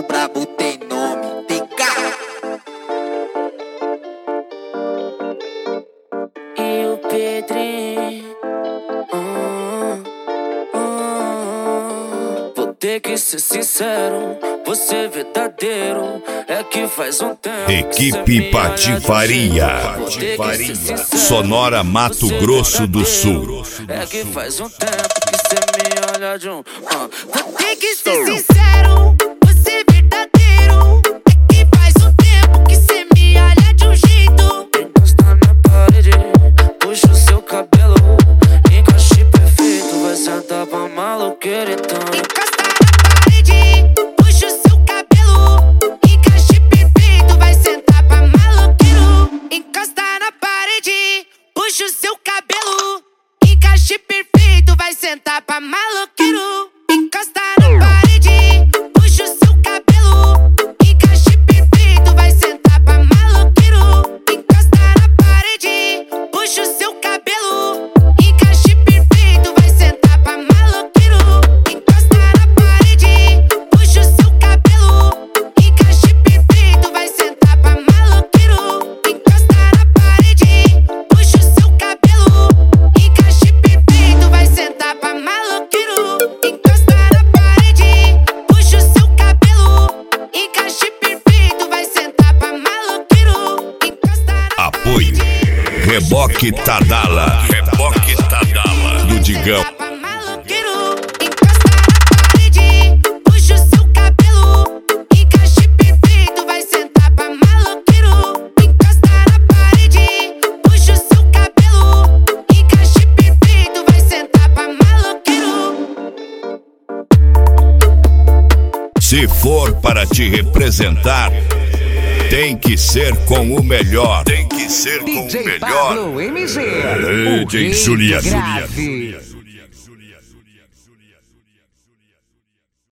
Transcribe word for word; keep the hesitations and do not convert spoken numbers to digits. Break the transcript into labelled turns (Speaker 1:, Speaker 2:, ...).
Speaker 1: O brabo tem nome, tem cara.
Speaker 2: E o Pedrinho, hum, hum. Vou ter que ser sincero, vou ser verdadeiro. É que faz um tempo.
Speaker 3: Equipe Patifaria, Sonora, Mato Grosso do Sul.
Speaker 2: É que faz um tempo que cê me olha de um. Uh. Vou ter que ser sincero, vou ser verdadeiro. É que faz um tempo que cê me olha de um jeito. Encosta na parede, puxa o seu cabelo. Encaixe perfeito, vai sentar pra maloqueira então. Encosta na parede, puxa o seu cabelo. Encaixe perfeito, vai sentar pra maloqueiro. Encosta na parede, puxa o seu cabelo. Encaixe perfeito, vai sentar pra maloqueiro. Encosta na parede, puxa o seu cabelo. Encaixe perfeito, vai sentar pra maloqueiro. Encosta na parede, puxa o seu cabelo. Encaixe perfeito, vai sentar pra maloqueiro. Encosta na parede, puxa o seu cabelo. Encaixe perfeito, vai sentar pra maloqueiro. Encosta na parede, puxa o seu cabelo. Encaixe perfeito, vai sentar pra maloqueiro. Encosta na parede, puxa o seu cabelo. Encaixe perfeito, vai sentar pra maloqueiro. Encosta na
Speaker 3: Apoio Reboque Tadala, Reboque Tadala do Digão.
Speaker 2: pra maloqueiro. Encosta na parede, puxa o seu cabelo. Encaixe perfeito, vai sentar pra maloqueiro. Encosta na parede, puxa o seu cabelo. Encaixe perfeito, vai sentar pra maloqueiro.
Speaker 3: Se for para te representar, tem que ser com o melhor. Tem que ser com o
Speaker 4: D J
Speaker 3: melhor.
Speaker 4: Pablo M G,
Speaker 3: É,
Speaker 4: o
Speaker 3: D J
Speaker 4: rei
Speaker 3: Julia,
Speaker 4: do
Speaker 3: Julia,
Speaker 4: grave.
Speaker 3: Julia, Julia, Julia.